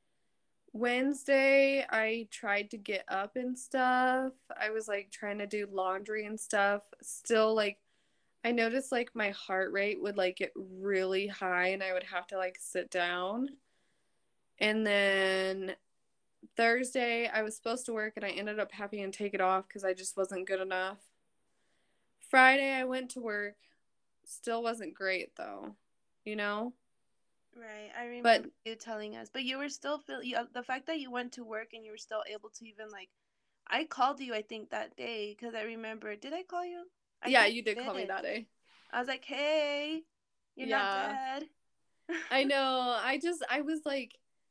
Wednesday, I tried to get up and stuff. I was like trying to do laundry and stuff. Still, like, I noticed like my heart rate would like get really high and I would have to like sit down. And then Thursday, I was supposed to work and I ended up having to take it off because I just wasn't good enough. Friday, I went to work. Still wasn't great though, you know? Right, I But remember you telling us, but you were still feel you, the fact that you went to work and you were still able to even like, I called you I think that day because I remember. Did I call you? I yeah, think you did I call me did. that day. I was like, hey, you're not Yeah, dead. I know. I just, I was like,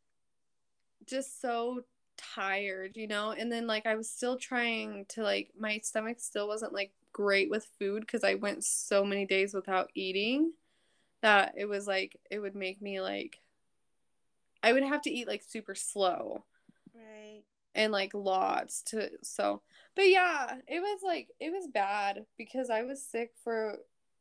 just so tired, you know? And then like I was still trying to like my stomach still wasn't like great with food because I went so many days without eating that it was like it would make me like I would have to eat like super slow Right. and like lots to so but yeah, it was like it was bad because I was sick for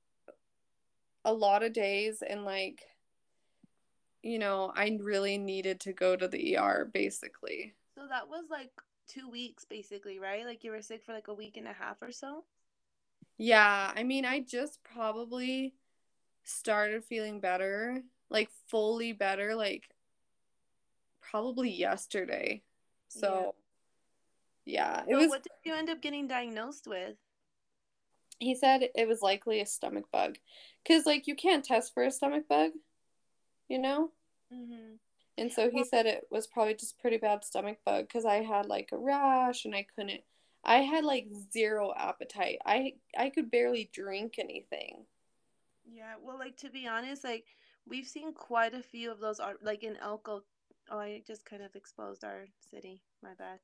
a lot of days and like you know, I really needed to go to the E R basically. So that was like two weeks basically, right? Like you were sick for like a week and a half or so. Yeah, I mean, I just probably started feeling better, like fully better, like probably yesterday. Yeah. So, yeah, it So was, what did you end up getting diagnosed with? he said it was likely a stomach bug. Because, like, you can't test for a stomach bug, you know? Mm-hmm. And so he Well, said it was probably just pretty bad stomach bug because I had like a rash and I couldn't, I had like zero appetite. I I could barely drink anything. yeah. Well, like to be honest, like we've seen quite a few of those are like in Elko. Oh, I just kind of exposed our city. My bad.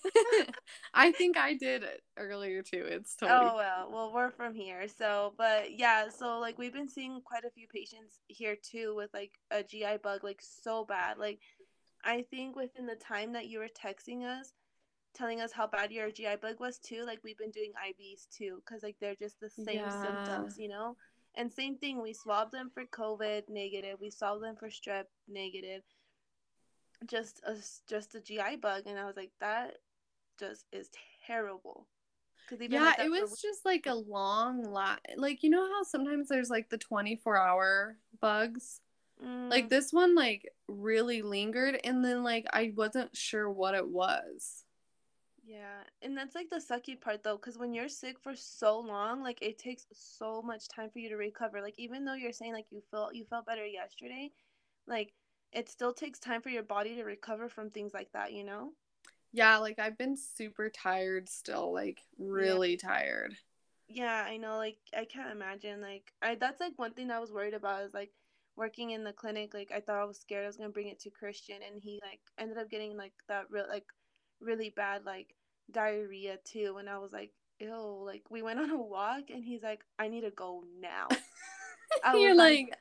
I think I did it earlier too. It's totally Oh well, well we're from here, so but yeah, so like we've been seeing quite a few patients here too with like a G I bug like so bad. Like I think within the time that you were texting us, telling us how bad your G I bug was too, like we've been doing I Vs too, cause like they're just the same yeah. symptoms, you know. And same thing, we swabbed them for COVID negative, we swabbed them for strep negative, just a just a G I bug, and I was like that just is terrible, cause they've been Yeah, like it that for was weeks. just like a long la like you know how sometimes there's like the twenty-four hour bugs? Like Mm. this one like really lingered and then like I wasn't sure what it was. Yeah, and that's like the sucky part though, because when you're sick for so long, like it takes so much time for you to recover. Like even though you're saying like you felt you felt better yesterday, like it still takes time for your body to recover from things like that, you know? Yeah, like I've been super tired still, like Yeah. really tired. Yeah, I know, like I can't imagine. Like I that's like one thing I was worried about is like working in the clinic, like I thought I was scared I was gonna bring it to Christian and he like ended up getting like that real like really bad like diarrhea too and I was like, ew, like we went on a walk and he's like, I need to go now. I was You're like, like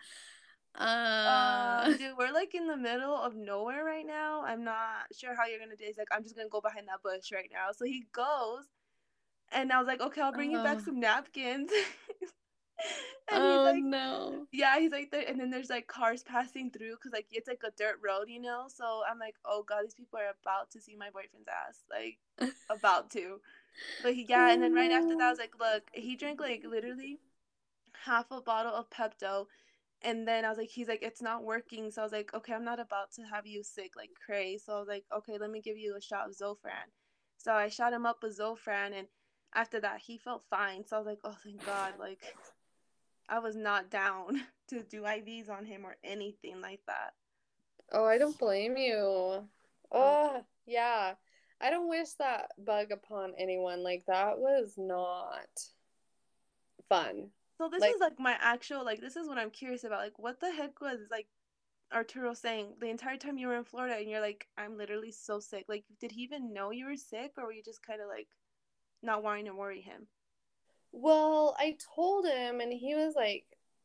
uh um, dude, we're like in the middle of nowhere right now. I'm not sure how you're gonna do. He's like, I'm just gonna go behind that bush right now. So he goes and I was like, okay, I'll bring you back oh, some napkins. And he's oh like, no. yeah, he's like there, and then there's like cars passing through because like it's like a dirt road, you know. So I'm like, oh god, these people are about to see my boyfriend's ass, like about to. But he, yeah, and Oh then right after that, I no. was like, look, he drank like literally half a bottle of Pepto, And then I was like, he's like, it's not working. So I was like, okay, I'm not about to have you sick like cray. So I was like, okay, let me give you a shot of Zofran. So I shot him up with Zofran, and after that, he felt fine. So I was like, oh, thank God. Like, I was not down to do I Vs on him or anything like that. Oh, I don't blame you. Oh. Oh, yeah. I don't wish that bug upon anyone. Like, that was not fun. So this Like, is like my actual, like, this is what I'm curious about. Like, what the heck was like Arturo saying the entire time you were in Florida, and you're like, I'm literally so sick. Like, did he even know you were sick, or were you just kind of like not wanting to worry him? well, I told him and he was like,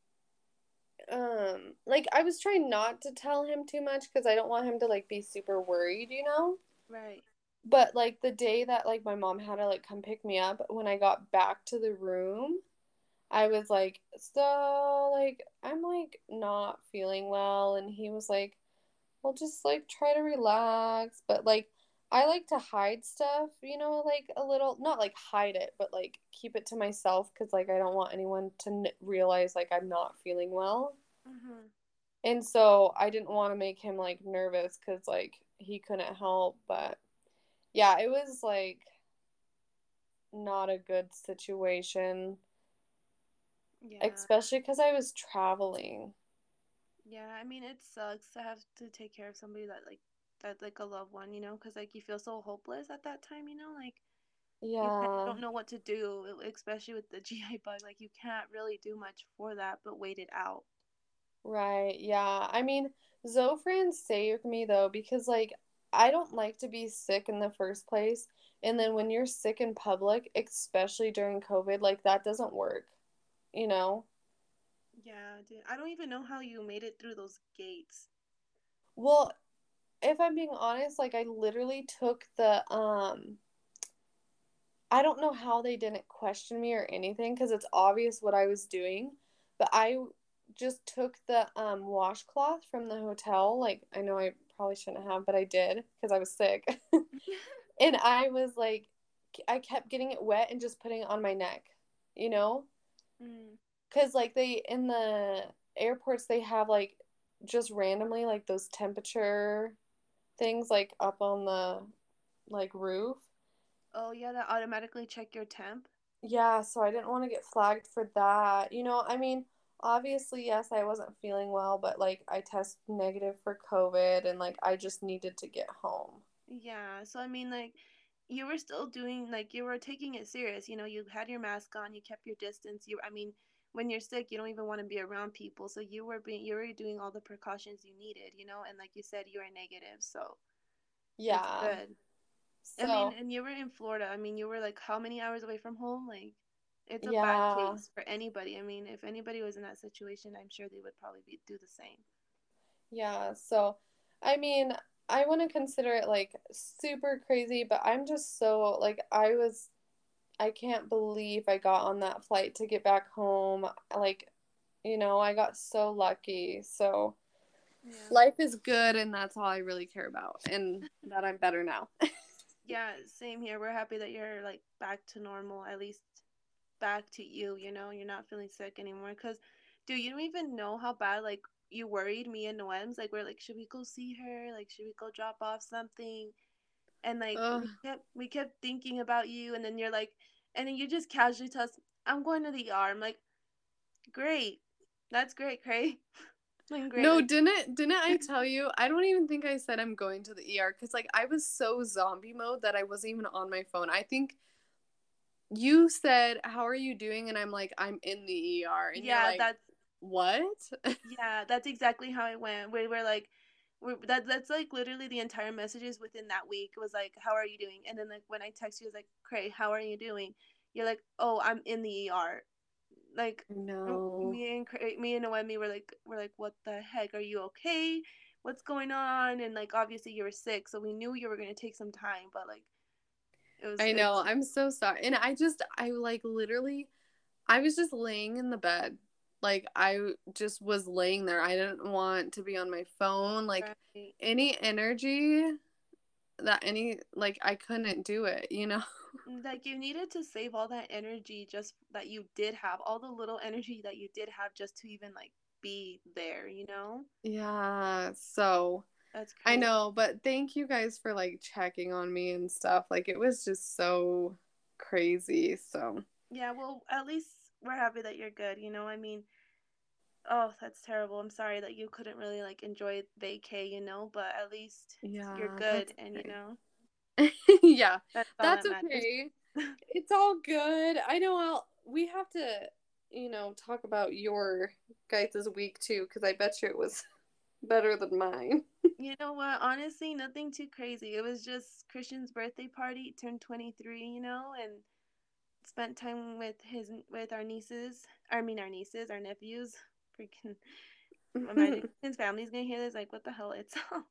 um, like I was trying not to tell him too much because I don't want him to like be super worried, you know? Right. But like the day that like my mom had to like come pick me up, when I got back to the room, I was like, so like I'm like not feeling well, and he was like, well, just like try to relax, but like I like to hide stuff, you know, like a little, not like hide it, but like keep it to myself because like I don't want anyone to n- realize like I'm not feeling well. Mm-hmm. And so I didn't want to make him like nervous because like he couldn't help, but yeah, it was like not a good situation, Yeah. especially because I was traveling. Yeah. I mean, it sucks to have to take care of somebody that like that like a loved one, you know, because like you feel so hopeless at that time, you know, like you can't, you Yeah, don't know what to do, e, especially with the G I bug. Like you can't really do much for that, but wait it out. right. Yeah. I mean, Zofran saved me though because like I don't like to be sick in the first place. And then when you're sick in public, especially during COVID, like that doesn't work, you know? Yeah, dude. I don't even know how you made it through those gates. Well, if I'm being honest, like I literally took the um I don't know how they didn't question me or anything because it's obvious what I was doing, but I just took the um washcloth from the hotel. Like I know I probably shouldn't have, but I did because I was sick. And I was like I kept getting it wet and just putting it on my neck, you know? Mm. Cuz like they in the airports they have like just randomly like those temperature things like up on the like roof. Oh yeah, that automatically check your temp. Yeah, so I didn't want to get flagged for that. You know, I mean, obviously, yes, I wasn't feeling well, but like I tested negative for COVID and like I just needed to get home. Yeah, so I mean, like, you were still doing, like, you were taking it serious. You know, you had your mask on, you kept your distance. You, I mean, when you're sick, you don't even want to be around people. So you were being, you were doing all the precautions you needed, you know, and like you said, you were negative. So it's Yeah. good. I mean, So, and you were in Florida. I mean, you were like how many hours away from home? Like, it's a bad yeah. case for anybody. I mean, if anybody was in that situation, I'm sure they would probably be do the same. Yeah. So, I mean, I want to consider it like super crazy, but I'm just so like I was I can't believe I got on that flight to get back home. Like, you know, I got so lucky. So, Yeah. life is good and that's all I really care about and that I'm better now. Yeah, same here. We're happy that you're like back to normal, at least back to you, you know, you're not feeling sick anymore. Cause, dude, you don't even know how bad like you worried me and Noem's. Like, we're like, should we go see her? Like, should we go drop off something? And like, Ugh. we kept we kept thinking about you, and then you're like, and then you just casually tell us, I'm going to the E R. I'm like, great, that's great, Cray. Like, great, No, like, didn't didn't I tell you? I don't even think I said I'm going to the E R because like I was so zombie mode that I wasn't even on my phone. I think you said, "How are you doing?" and I'm like, "I'm in the E R." And you're yeah, like, that's "What?" yeah, that's exactly how it went. We were like, we're, that that's like literally the entire messages within that week was like, "How are you doing?" And then like when I text you, it was like, "Cray, how are you doing?" You're like, "Oh, I'm in the E R." Like, No. me and Cray, me and Noemi were like, we're like, "What the heck? Are you okay? What's going on?" And like obviously you were sick, so we knew you were gonna take some time, but like it was I know. it's I'm so sorry. And I just I like literally I was just laying in the bed. Like I just was laying there. I didn't want to be on my phone. Like right. any energy that any like I couldn't do it, you know? Like you needed to save all that energy just that you did have, all the little energy that you did have just to even like be there, you know? Yeah, so That's I crazy. know, but thank you guys for like checking on me and stuff. Like it was just so crazy. So Yeah, well, at least we're happy that you're good, you know? I mean, oh, that's terrible. I'm sorry that you couldn't really like enjoy vacay, you know, but at least you're yeah, good that's and you okay. know, Yeah, that's all that's that matters. okay. It's all good. I know I'll we have to, you know, talk about your guys' week too, because I bet you it was better than mine. You know what? Honestly, nothing too crazy. It was just Christian's birthday party, he turned twenty-three, you know, and spent time with his with our nieces. I mean our nieces, our nephews. Freaking imagine his family's gonna hear this like what the hell it's all.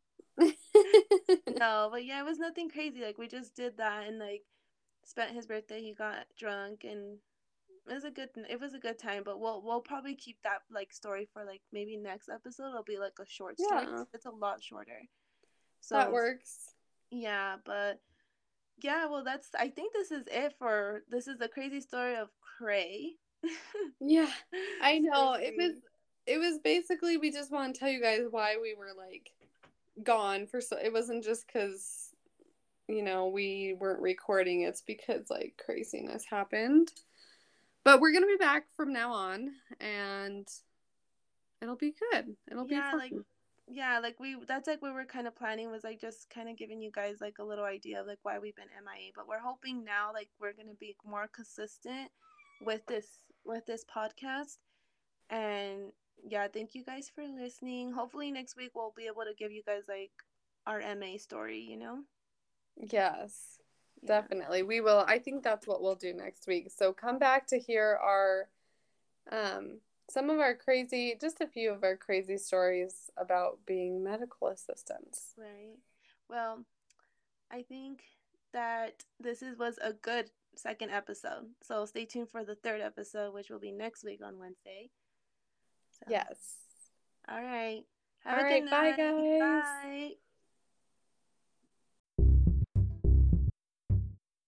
No, but yeah, it was nothing crazy. Like we just did that and like spent his birthday. He got drunk and it was a good it was a good time. But we'll we'll probably keep that like story for like maybe next episode. It'll be like a short story. Yeah, It's a lot shorter. that So works. yeah, but yeah, well that's I think this is it for this is the crazy story of Cray. Yeah, I know. It was Seriously. it was basically we just want to tell you guys why we were like gone for so it wasn't just because you know we weren't recording, it's because like craziness happened. But we're gonna be back from now on and it'll be good. It'll be Yeah, fun. like yeah, like we that's like we were kind of planning was like just kind of giving you guys like a little idea of like why we've been M I A, but we're hoping now like we're going to be more consistent with this with this podcast. And yeah, thank you guys for listening. Hopefully next week we'll be able to give you guys like our M A story, you know? Yes, Yeah. definitely. We will. I think that's what we'll do next week. So come back to hear our um some of our crazy, just a few of our crazy stories about being medical assistants. Right. Well, I think that this is was a good second episode. So stay tuned for the third episode, which will be next week on Wednesday. So, Yes. all right. Have All a good right, bye night. guys. Bye.